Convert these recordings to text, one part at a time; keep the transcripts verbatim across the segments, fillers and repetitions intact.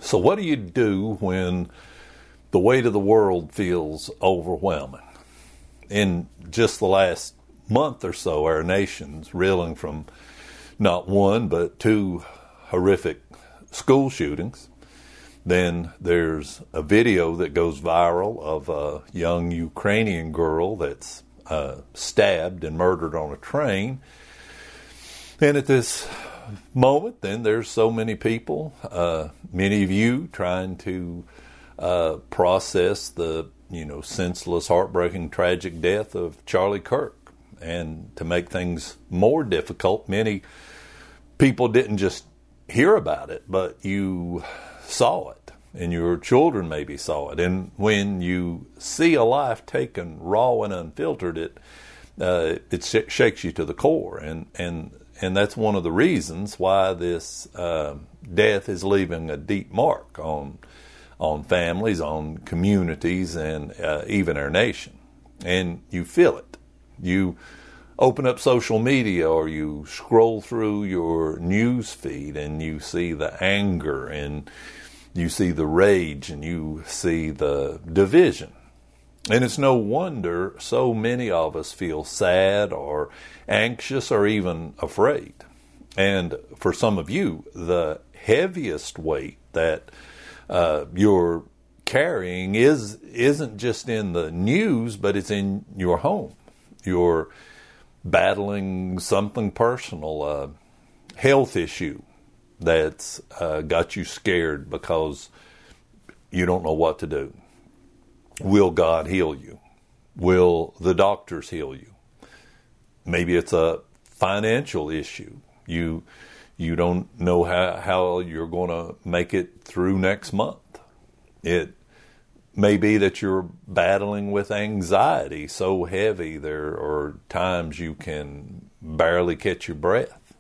So what do you do when the weight of the world feels overwhelming? In just the last month or so, our nation's reeling from not one but two horrific school shootings. Then there's a video that goes viral of a young Ukrainian girl that's uh, stabbed and murdered on a train. And at this moment, then there's so many people, uh, many of you trying to uh, process the, you know, senseless, heartbreaking, tragic death of Charlie Kirk. And to make things more difficult, many people didn't just hear about it, but you saw it, and your children maybe saw it. And when you see a life taken raw and unfiltered, it uh, it sh- shakes you to the core. And and and that's one of the reasons why this uh, death is leaving a deep mark on on families, on communities, and uh, even our nation. And you feel it. You open up social media or you scroll through your news feed and you see the anger and you see the rage and you see the division. And it's no wonder so many of us feel sad or anxious or even afraid. And for some of you, the heaviest weight that uh, you're carrying is, isn't just in the news, but it's in your home. You're battling something personal, a health issue that's uh, got you scared because you don't know what to do. Will God heal you? Will the doctors heal you? Maybe it's a financial issue. You you don't know how, how you're going to make it through next month. It may be that you're battling with anxiety so heavy there are times you can barely catch your breath.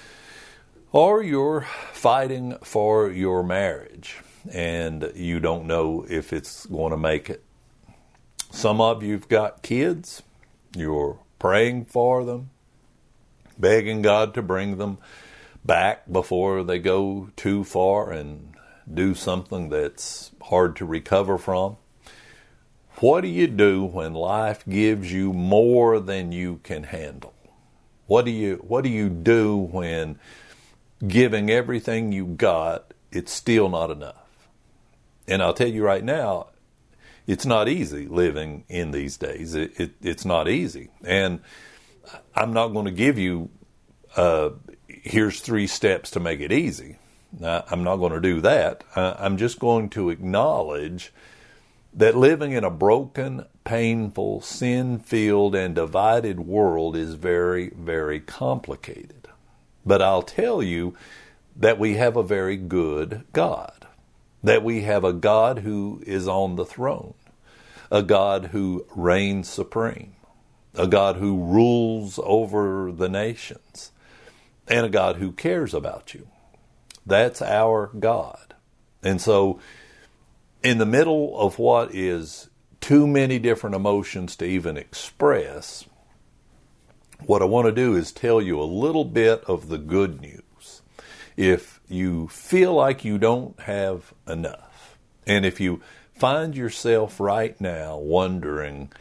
Or you're fighting for your marriage and you don't know if it's going to make it. Some of you've got kids. You're praying for them, begging God to bring them back before they go too far and do something that's hard to recover from. What do you do when life gives you more than you can handle? What do you what do you do when giving everything you got, it's still not enough? And I'll tell you right now, it's not easy living in these days. It, it, it's not easy. And I'm not going to give you, uh, here's three steps to make it easy. Now, I'm not going to do that. Uh, I'm just going to acknowledge that living in a broken, painful, sin-filled, and divided world is very, very complicated. But I'll tell you that we have a very good God, that we have a God who is on the throne, a God who reigns supreme, a God who rules over the nations, and a God who cares about you. That's our God. And so in the middle of what is too many different emotions to even express, what I want to do is tell you a little bit of the good news. If you feel like you don't have enough, and if you find yourself right now wondering,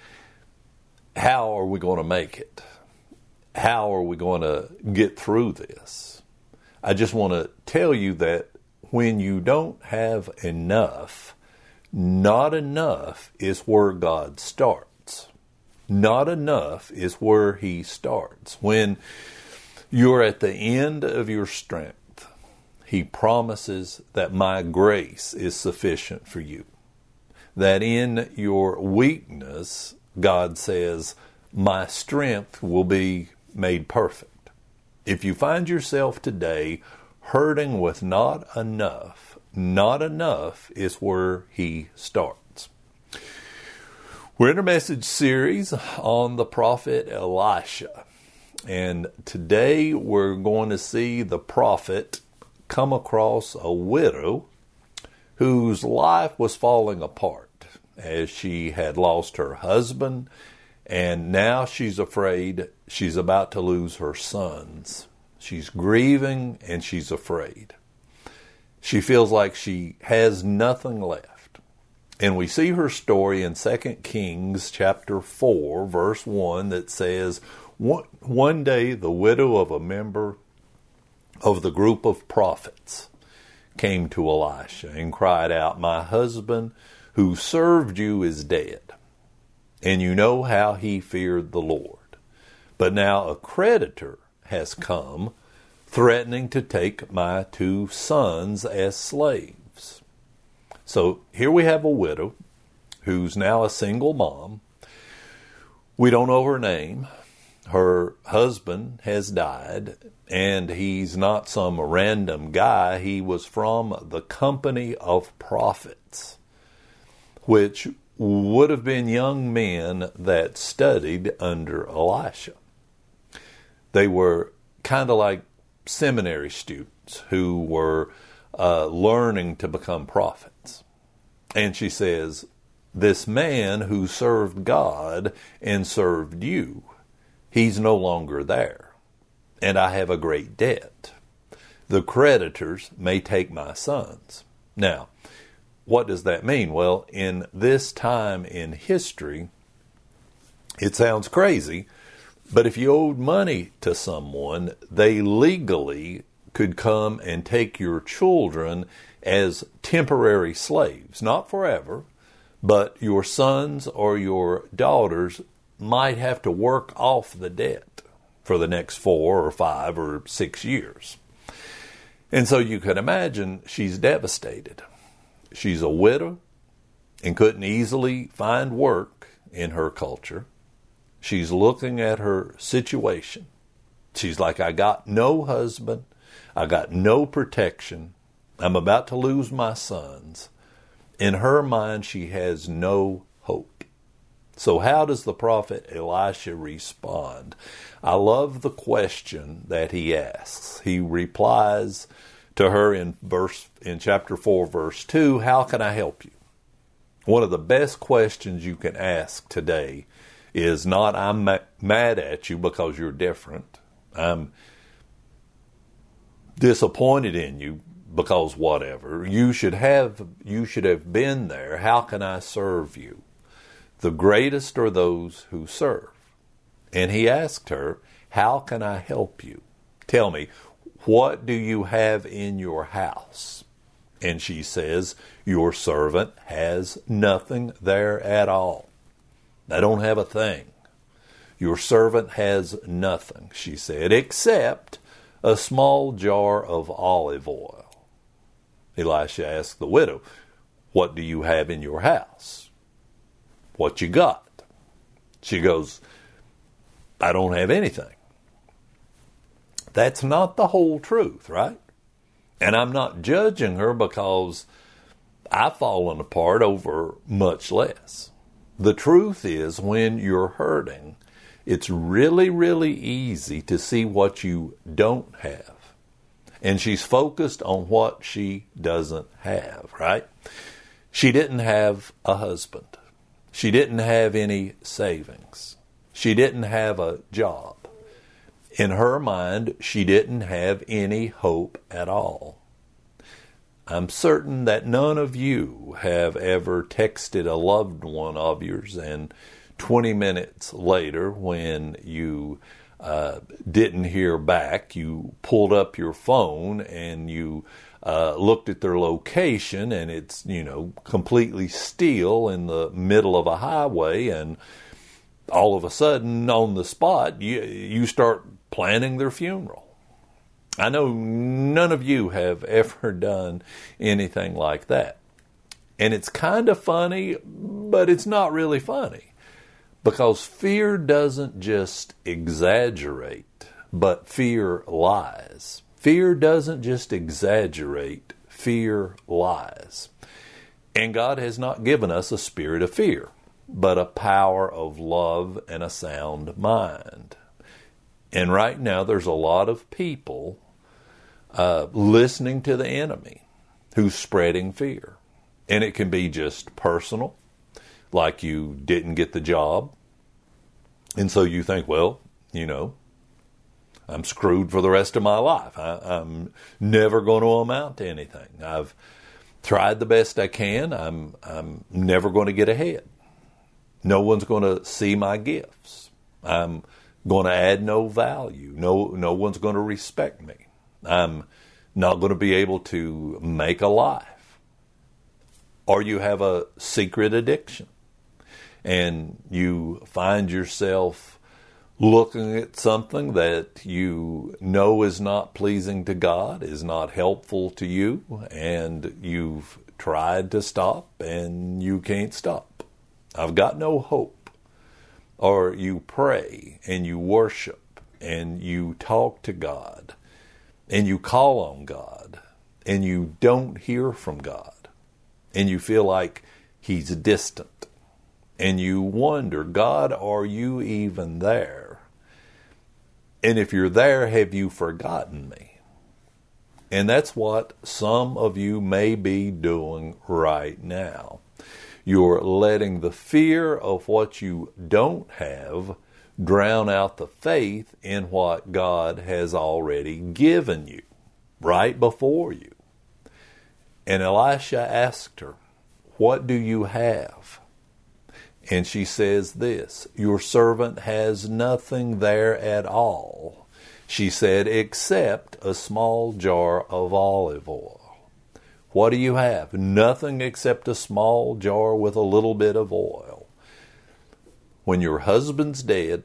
how are we going to make it? How are we going to get through this? I just want to tell you that when you don't have enough, not enough is where God starts. Not enough is where He starts. When you're at the end of your strength, He promises that my grace is sufficient for you. That in your weakness, God says, my strength will be made perfect. If you find yourself today hurting with not enough, not enough is where He starts. We're in a message series on the prophet Elisha. And today we're going to see the prophet come across a widow whose life was falling apart as she had lost her husband, and now she's afraid she's about to lose her sons. She's grieving and she's afraid. She feels like she has nothing left. And we see her story in Second Kings chapter four, verse one, that says, one, one day the widow of a member of the group of prophets came to Elisha and cried out, "My husband who served you is dead, and you know how he feared the Lord. But now a creditor has come, threatening to take my two sons as slaves." So here we have a widow who's now a single mom. We don't know her name. Her husband has died, and he's not some random guy. He was from the company of prophets, which would have been young men that studied under Elisha. They were kind of like seminary students who were uh, learning to become prophets. And she says, this man who served God and served you, he's no longer there, and I have a great debt. The creditors may take my sons. Now, what does that mean? Well, in this time in history, it sounds crazy, but if you owed money to someone, they legally could come and take your children as temporary slaves. Not forever, but your sons or your daughters might have to work off the debt for the next four or five or six years. And so you can imagine she's devastated. She's a widow and couldn't easily find work in her culture. She's looking at her situation. She's like, I got no husband. I got no protection. I'm about to lose my sons. In her mind, she has no hope. So how does the prophet Elisha respond? I love the question that he asks. He replies to her in verse in chapter four, verse two, how can I help you? One of the best questions you can ask today is not, I'm ma- mad at you because you're different. I'm disappointed in you because whatever. You should have, you should have been there. How can I serve you? The greatest are those who serve. And he asked her, how can I help you? Tell me, what do you have in your house? And she says, your servant has nothing there at all. I don't have a thing. Your servant has nothing, she said, except a small jar of olive oil. Elisha asked the widow, what do you have in your house? What you got? She goes, I don't have anything. That's not the whole truth, right? And I'm not judging her because I've fallen apart over much less. The truth is, when you're hurting, it's really, really easy to see what you don't have. And she's focused on what she doesn't have, right? She didn't have a husband. She didn't have any savings. She didn't have a job. In her mind, she didn't have any hope at all. I'm certain that none of you have ever texted a loved one of yours and twenty minutes later, when you uh, didn't hear back, you pulled up your phone and you uh, looked at their location, and it's, you know, completely still in the middle of a highway, and all of a sudden, on the spot, you you start planning their funeral. I know none of you have ever done anything like that. And it's kind of funny, but it's not really funny. Because fear doesn't just exaggerate, but fear lies. Fear doesn't just exaggerate, fear lies. And God has not given us a spirit of fear, but a power of love and a sound mind. And right now there's a lot of people uh, listening to the enemy who's spreading fear. And it can be just personal, like you didn't get the job. And so you think, well, you know, I'm screwed for the rest of my life. I, I'm never going to amount to anything. I've tried the best I can. I'm, I'm never going to get ahead. No one's going to see my gifts. I'm going to add no value. No, no one's going to respect me. I'm not going to be able to make a life. Or you have a secret addiction and you find yourself looking at something that you know is not pleasing to God, is not helpful to you, and you've tried to stop and you can't stop. I've got no hope. Or you pray and you worship and you talk to God and you call on God and you don't hear from God and you feel like He's distant and you wonder, God, are you even there? And if you're there, have you forgotten me? And that's what some of you may be doing right now. You're letting the fear of what you don't have drown out the faith in what God has already given you right before you. And Elisha asked her, what do you have? And she says this, your servant has nothing there at all, she said, except a small jar of olive oil. What do you have? Nothing except a small jar with a little bit of oil. When your husband's dead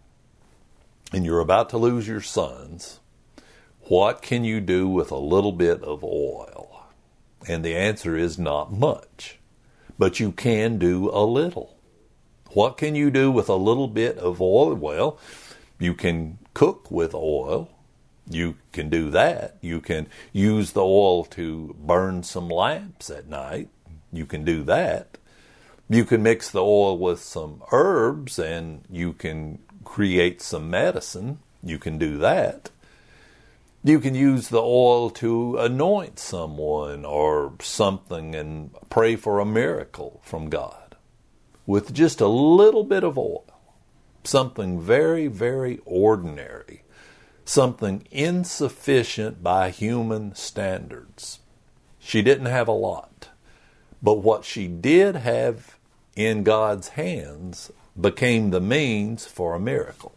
and you're about to lose your sons, what can you do with a little bit of oil? And the answer is not much, but you can do a little. What can you do with a little bit of oil? Well, you can cook with oil. You can do that. You can use the oil to burn some lamps at night. You can do that. You can mix the oil with some herbs and you can create some medicine. You can do that. You can use the oil to anoint someone or something and pray for a miracle from God. With just a little bit of oil, something very, very ordinary, something insufficient by human standards. She didn't have a lot, but what she did have in God's hands became the means for a miracle.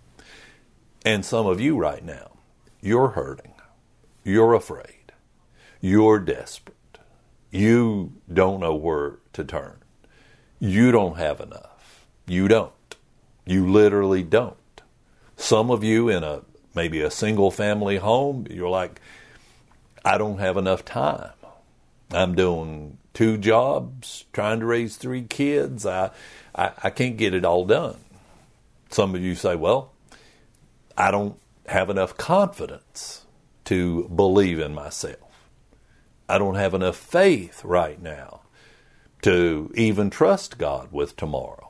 And some of you right now, you're hurting, you're afraid, you're desperate, you don't know where to turn. You don't have enough. You don't. You literally don't. Some of you in a maybe a single family home, you're like, I don't have enough time. I'm doing two jobs, trying to raise three kids. I, I, I can't get it all done. Some of you say, well, I don't have enough confidence to believe in myself. I don't have enough faith right now to even trust God with tomorrow.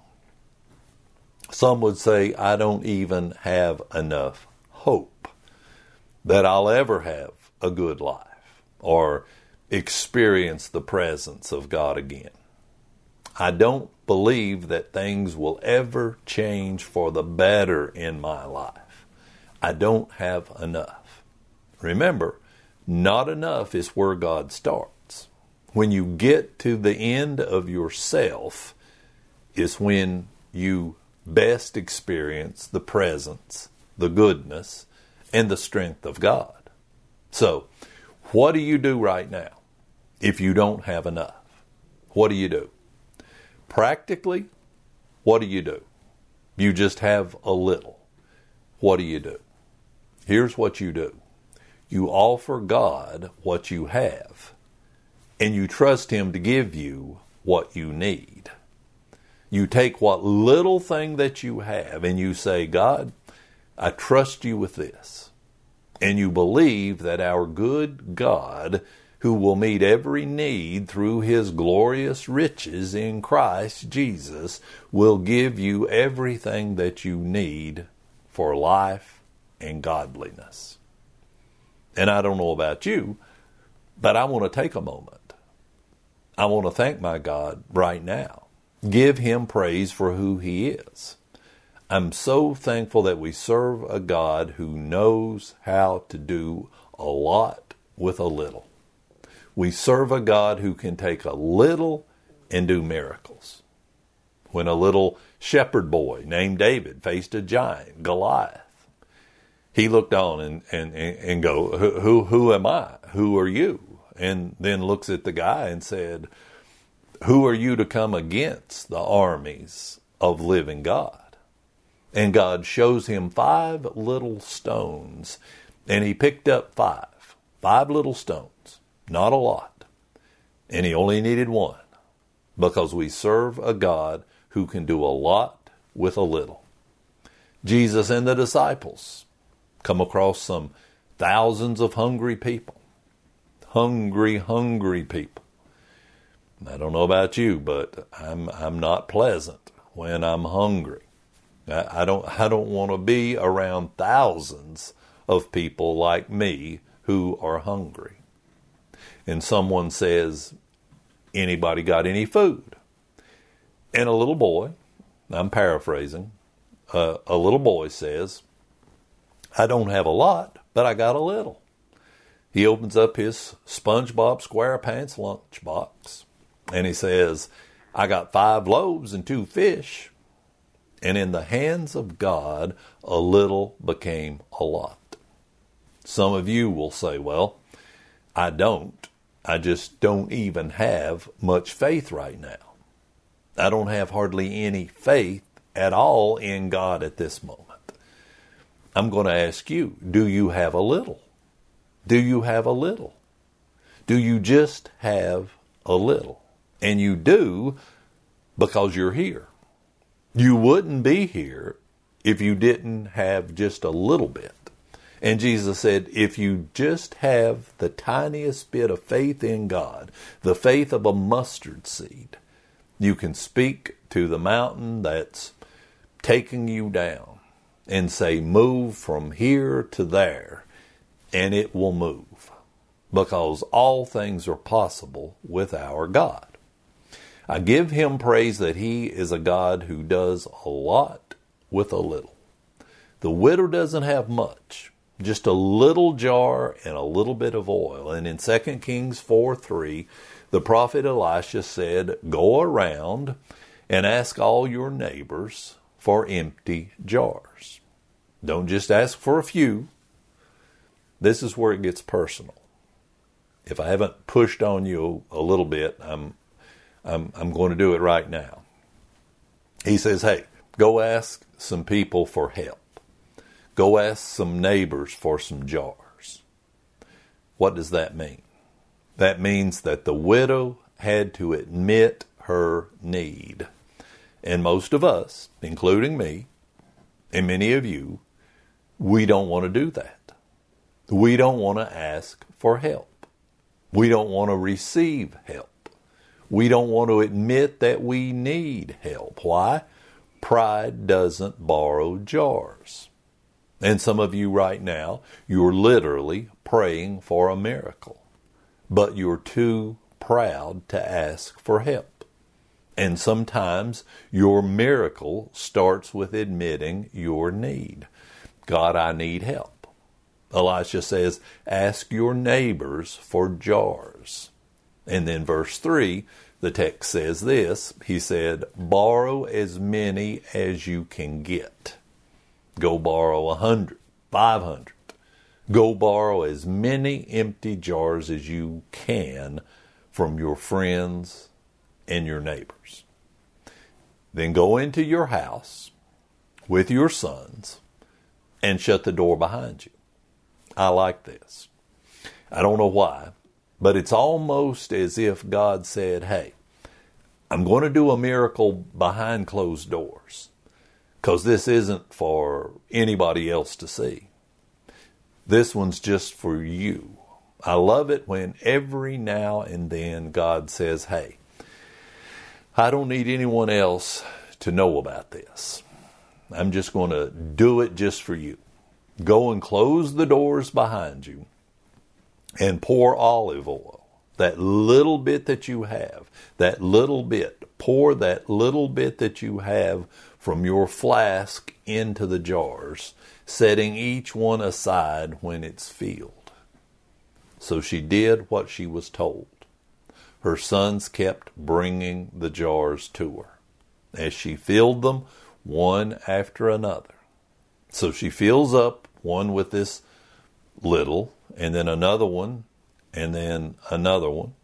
Some would say, I don't even have enough hope that I'll ever have a good life or experience the presence of God again. I don't believe that things will ever change for the better in my life. I don't have enough. Remember, not enough is where God starts. When you get to the end of yourself is when you best experience the presence, the goodness, and the strength of God. So, what do you do right now if you don't have enough? What do you do? Practically, what do you do? You just have a little. What do you do? Here's what you do. You offer God what you have, and you trust Him to give you what you need. You take what little thing that you have and you say, God, I trust you with this. And you believe that our good God, who will meet every need through His glorious riches in Christ Jesus, will give you everything that you need for life and godliness. And I don't know about you, but I want to take a moment. I want to thank my God right now. Give Him praise for who He is. I'm so thankful that we serve a God who knows how to do a lot with a little. We serve a God who can take a little and do miracles. When a little shepherd boy named David faced a giant, Goliath, he looked on and, and, and go, who, who, who am I? Who are you? And then looks at the guy and said, who are you to come against the armies of living God? And God shows him five little stones, and he picked up five, five little stones, not a lot. And he only needed one, because we serve a God who can do a lot with a little. Jesus and the disciples come across some thousands of hungry people. Hungry, hungry people. I don't know about you, but I'm I'm not pleasant when I'm hungry. I, I don't I don't want to be around thousands of people like me who are hungry. And someone says, anybody got any food? And a little boy, I'm paraphrasing, uh, a little boy says, I don't have a lot, but I got a little. He opens up his SpongeBob SquarePants lunchbox, and he says, I got five loaves and two fish. And in the hands of God, a little became a lot. Some of you will say, well, I don't. I just don't even have much faith right now. I don't have hardly any faith at all in God at this moment. I'm going to ask you, do you have a little? Do you have a little? Do you just have a little? And you do because you're here. You wouldn't be here if you didn't have just a little bit. And Jesus said, if you just have the tiniest bit of faith in God, the faith of a mustard seed, you can speak to the mountain that's taking you down and say, move from here to there, and it will move, because all things are possible with our God. I give him praise that he is a God who does a lot with a little. The widow doesn't have much, just a little jar and a little bit of oil. And in Second Kings four three, the prophet Elisha said, go around and ask all your neighbors for empty jars. Don't just ask for a few. This is where it gets personal. If I haven't pushed on you a little bit, I'm I'm, I'm going to do it right now. He says, hey, go ask some people for help. Go ask some neighbors for some jars. What does that mean? That means that the widow had to admit her need. And most of us, including me, and many of you, we don't want to do that. We don't want to ask for help. We don't want to receive help. We don't want to admit that we need help. Why? Pride doesn't borrow jars. And some of you right now, you're literally praying for a miracle, but you're too proud to ask for help. And sometimes your miracle starts with admitting your need. God, I need help. Elisha says, ask your neighbors for jars. And then verse three, the text says this. He said, borrow as many as you can get. Go borrow a hundred, five hundred. Go borrow as many empty jars as you can from your friends and your neighbors. Then go into your house with your sons and shut the door behind you. I like this. I don't know why, but it's almost as if God said, hey, I'm going to do a miracle behind closed doors, because this isn't for anybody else to see. This one's just for you. I love it when every now and then God says, hey, I don't need anyone else to know about this. I'm just going to do it just for you. Go and close the doors behind you and pour olive oil. That little bit that you have, that little bit, pour that little bit that you have from your flask into the jars, setting each one aside when it's filled. So she did what she was told. Her sons kept bringing the jars to her, as she filled them one after another. So she fills up one with this little, and then another one, and then another one.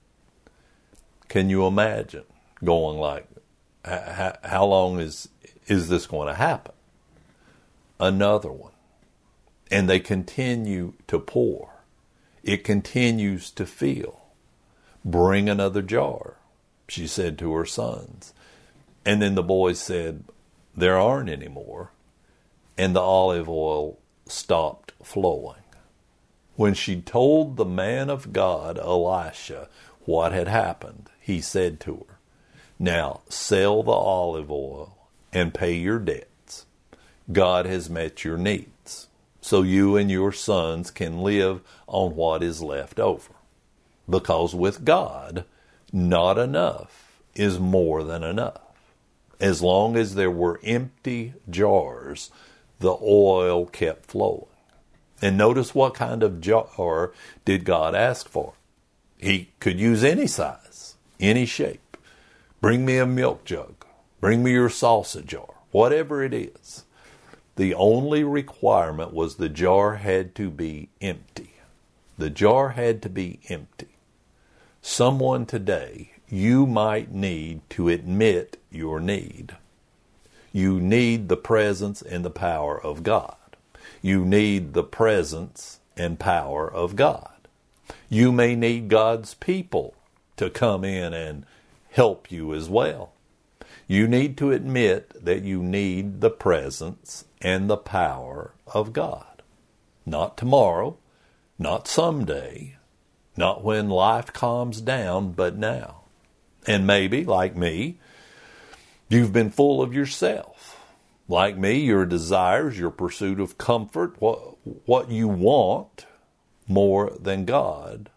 Can you imagine going like, how long is is this going to happen? Another one. And they continue to pour. It continues to fill. Bring another jar, she said to her sons. And then the boys said, there aren't any more. And the olive oil stopped flowing. When she told the man of God, Elisha, what had happened, he said to her, now sell the olive oil and pay your debts. God has met your needs, so you and your sons can live on what is left over. Because with God, not enough is more than enough. As long as there were empty jars, the oil kept flowing. And notice what kind of jar did God ask for. He could use any size, any shape. Bring me a milk jug. Bring me your salsa jar. Whatever it is. The only requirement was the jar had to be empty. The jar had to be empty. Someone today, you might need to admit your need. You need the presence and the power of God. You need the presence and power of God. You may need God's people to come in and help you as well. You need to admit that you need the presence and the power of God. Not tomorrow, not someday, not when life calms down, but now. And maybe, like me, you've been full of yourself. Like me, your desires, your pursuit of comfort, what, what you want more than God.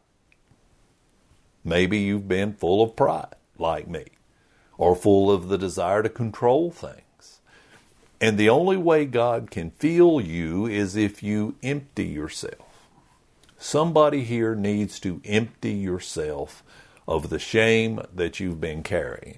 Maybe you've been full of pride, like me, or full of the desire to control things. And the only way God can fill you is if you empty yourself. Somebody here needs to empty yourself of the shame that you've been carrying.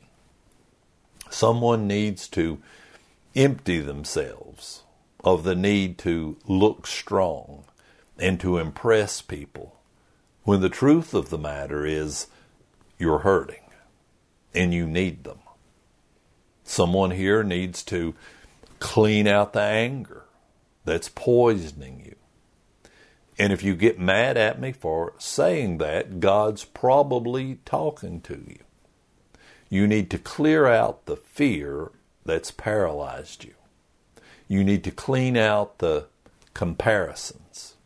Someone needs to empty themselves of the need to look strong and to impress people, when the truth of the matter is you're hurting and you need them. Someone here needs to clean out the anger that's poisoning you. And if you get mad at me for saying that, God's probably talking to you. You need to clear out the fear that's paralyzed you. You need to clean out the comparisons.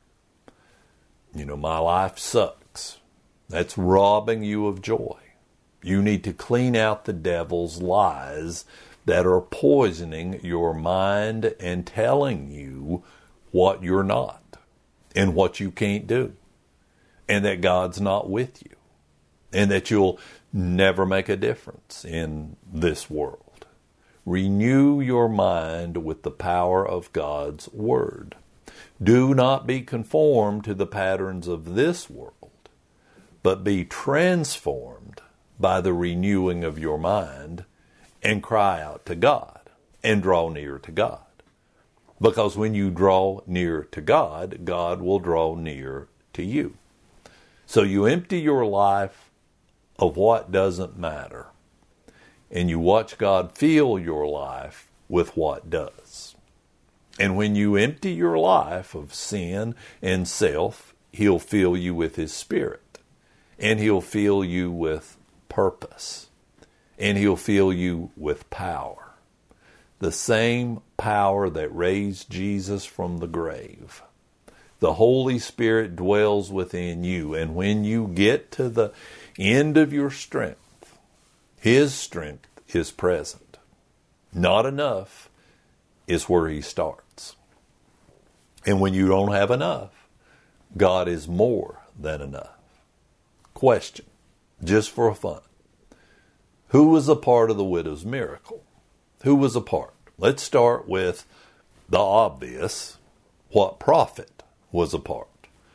You know, my life sucks. That's robbing you of joy. You need to clean out the devil's lies that are poisoning your mind and telling you what you're not and what you can't do, and that God's not with you, and that you'll never make a difference in this world. Renew your mind with the power of God's Word. Do not be conformed to the patterns of this world, but be transformed by the renewing of your mind, and cry out to God and draw near to God. Because when you draw near to God, God will draw near to you. So you empty your life of what doesn't matter, and you watch God fill your life with what does. And when you empty your life of sin and self, He'll fill you with His Spirit, and He'll fill you with purpose, and He'll fill you with power. The same power that raised Jesus from the grave. The Holy Spirit dwells within you, and when you get to the end of your strength, His strength is present. Not enough is where He starts. And when you don't have enough, God is more than enough. Question, just for fun. Who was a part of the widow's miracle? Who was a part? Let's start with the obvious. What prophet was a part?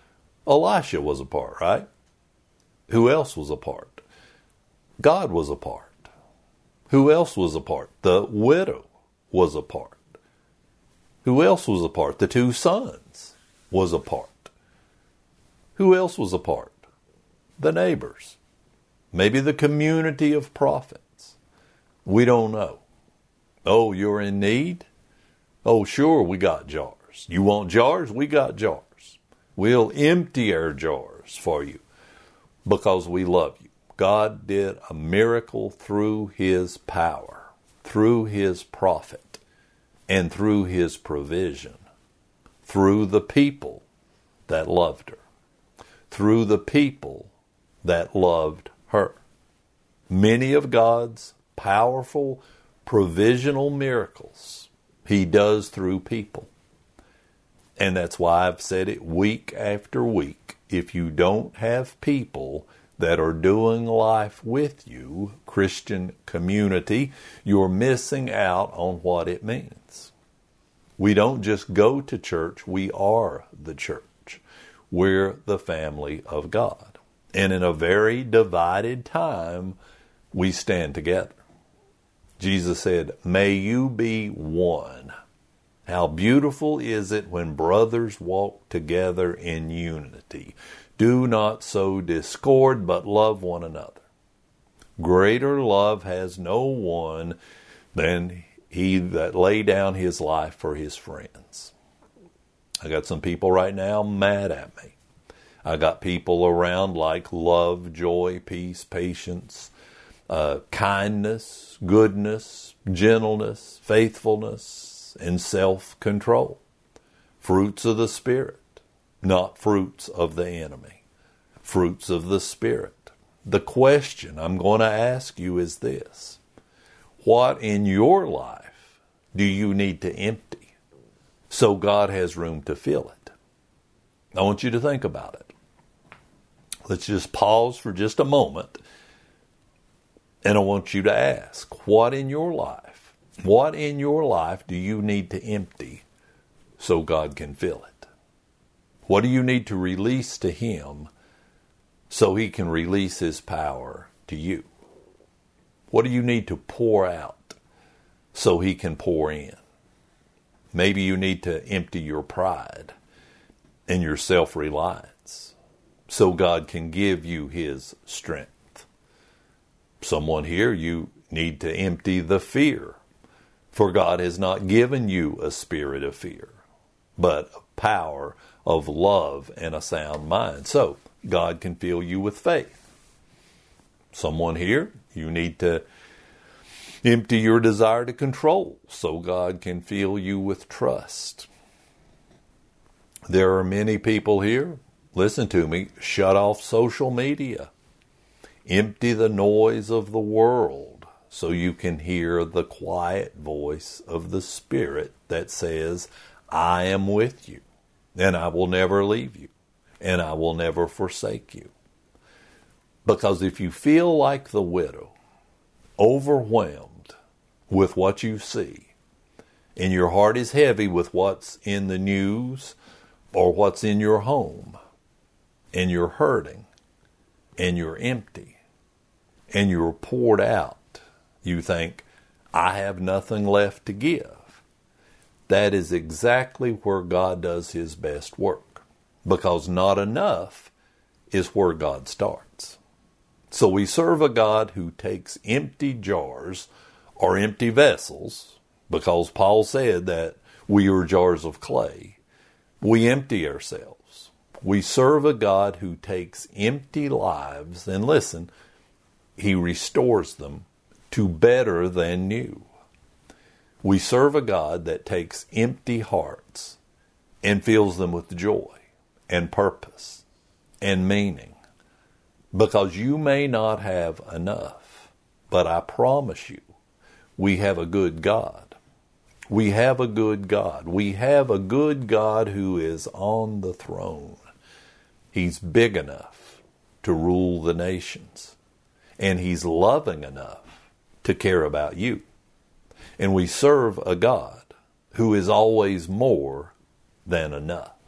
Elisha was a part, right? Who else was a part? God was a part. Who else was a part? The widow was a part. Who else was a part? The two sons was a part. Who else was a part? The neighbors. Maybe the community of prophets. We don't know. Oh, you're in need? Oh, sure, we got jars. You want jars? We got jars. We'll empty our jars for you because we love you. God did a miracle through His power, through His prophet, and through His provision, through the people that loved her, through the people that loved her. Many of God's powerful provisional miracles He does through people. And that's why I've said it week after week. If you don't have people that are doing life with you, Christian community, you're missing out on what it means. We don't just go to church, we are the church. We're the family of God. And in a very divided time, we stand together. Jesus said, may you be one. How beautiful is it when brothers walk together in unity. Do not sow discord, but love one another. Greater love has no one than he that lay down his life for his friends. I got some people right now mad at me. I got people around like love, joy, peace, patience, uh, kindness, goodness, gentleness, faithfulness, and self-control. Fruits of the Spirit. Not fruits of the enemy. Fruits of the Spirit. The question I'm going to ask you is this. What in your life do you need to empty so God has room to fill it? I want you to think about it. Let's just pause for just a moment. And I want you to ask, what in your life, what in your life do you need to empty so God can fill it? What do you need to release to Him so He can release His power to you? What do you need to pour out so He can pour in? Maybe you need to empty your pride and your self-reliance so God can give you His strength. Someone here, you need to empty the fear, for God has not given you a spirit of fear, but a power of love and a sound mind. So God can fill you with faith. Someone here, you need to empty your desire to control so God can fill you with trust. There are many people here, listen to me, shut off social media. Empty the noise of the world so you can hear the quiet voice of the Spirit that says, I am with you. And I will never leave you. And I will never forsake you. Because if you feel like the widow, overwhelmed with what you see, and your heart is heavy with what's in the news or what's in your home, and you're hurting, and you're empty, and you're poured out, you think, I have nothing left to give. That is exactly where God does His best work, because not enough is where God starts. So we serve a God who takes empty jars or empty vessels, because Paul said that we are jars of clay. We empty ourselves. We serve a God who takes empty lives, and listen, He restores them to better than new. We serve a God that takes empty hearts and fills them with joy and purpose and meaning. Because you may not have enough, but I promise you, we have a good God. We have a good God. We have a good God who is on the throne. He's big enough to rule the nations. And He's loving enough to care about you. And we serve a God who is always more than enough.